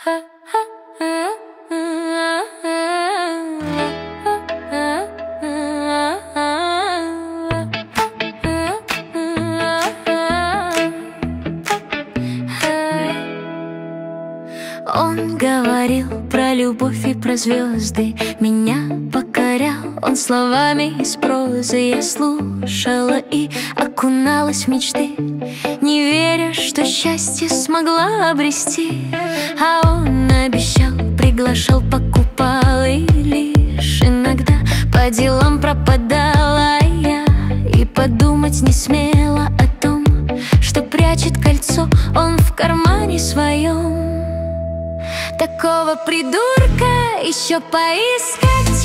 Он говорил про любовь и про звезды, меня покорял он словами из прозы. Я слушала и окуналась в мечты, не веря, что счастье смогла обрести. А он обещал, приглашал, покупал, и лишь иногда по делам пропадала я. И подумать не смела о том, что прячет кольцо он в кармане своем. Такого придурка еще поискать,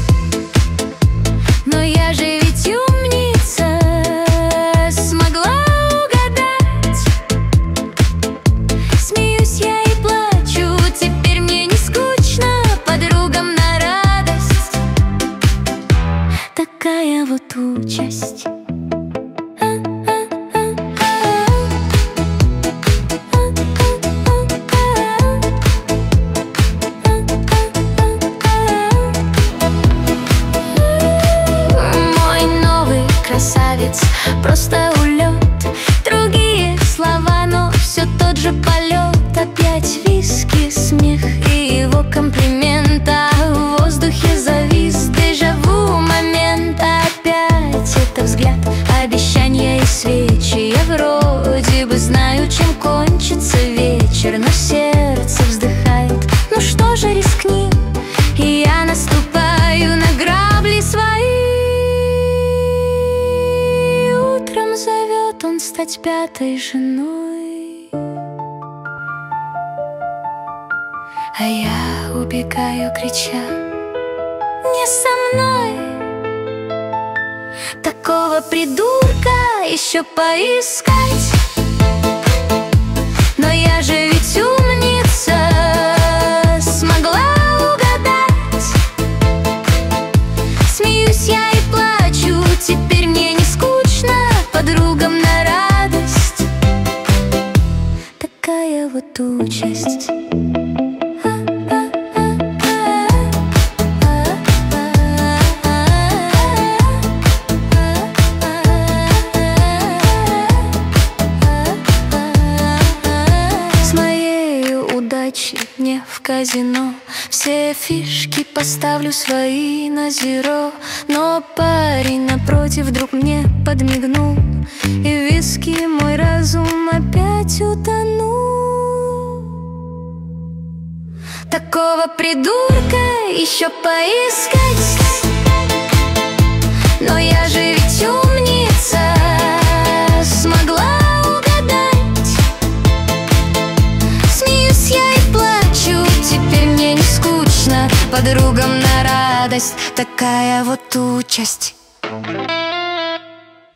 но я же ведь умница, смогла угадать. Смеюсь я и плачу, теперь мне не скучно, подругам на радость. Такая вот участь. Просто улет, другие слова, но все тот же полет. Опять виски, смех и его комплимент, а в воздухе завис дежавю момент. Опять это взгляд, обещания и свечи. Я вроде бы знаю, чем кончится вечер, но сердце вздыхает. Ну что же, рискни, и я наступаю на грабли свои. Зовет он стать пятой женой, а я убегаю, крича: не со мной. Такого придурка еще поискать, но я же ведь умница, смогла угадать. Смеюсь я и плачу, теперь мне не скучно, подругам на радость. Такая вот участь. С моей удачей не в казино, все фишки поставлю свои на зеро. Но парень напротив вдруг мне подмигнул, и в виски мой разум опять утонул. Такого придурка еще поискать, но я же ведь умница, смогла угадать. Смеюсь я и плачу, теперь мне не скучно, подругам на радость. Такая вот участь.